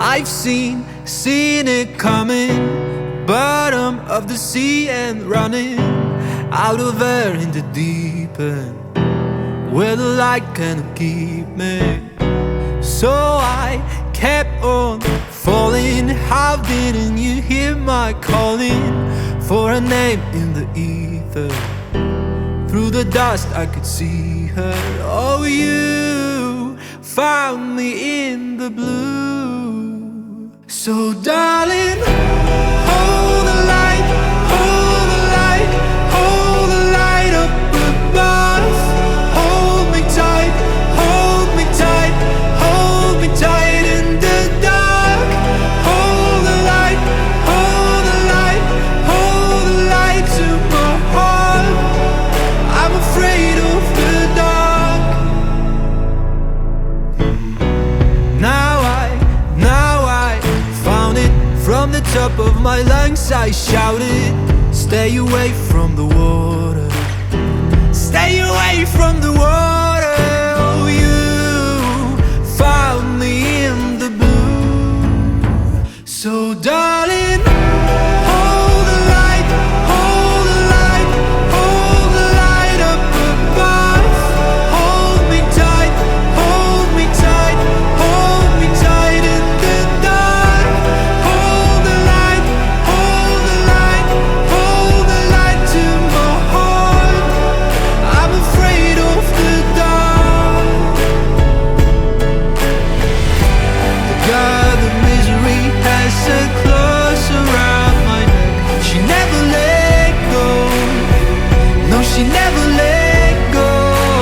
I've seen it coming, bottom of the sea and running out of air in the deep end, where the light cannot keep me. So I kept on falling. How didn't you hear my calling for a name in the ether? Through the dust I could see her. Oh, you found me in the blue. So darling, hold the light, hold the light, hold the light up above. Hold me tight, hold me tight, hold me tight in the dark. Hold the light, hold the light, hold the light to my heart. I'm afraid of the dark. Now I found it. From the top of my lungs I shouted, stay away from the water, stay away from the water. Oh, you found me in the blue. So darling, hold the light, hold the light, hold the light up above. Hold me tight, hold me tight, hold me tight in the dark. Hold the light, hold the light, hold the light to my heart. I'm afraid of the dark. The God of misery has a close around my neck. She never let go. No, she never let go.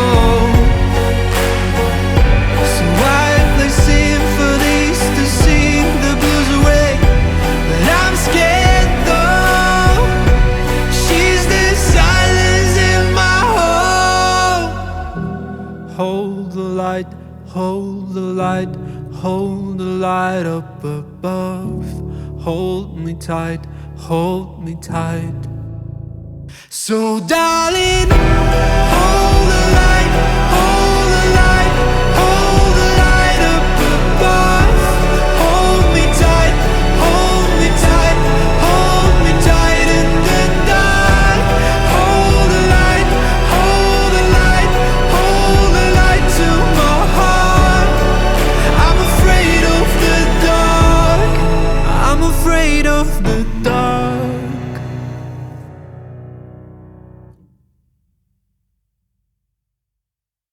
So I play symphonies to sing the blues away. But I'm scared though. She's the silence in my home. Hold the light, hold the light, hold the light up above. Hold me tight, hold me tight. So darling, hold the light,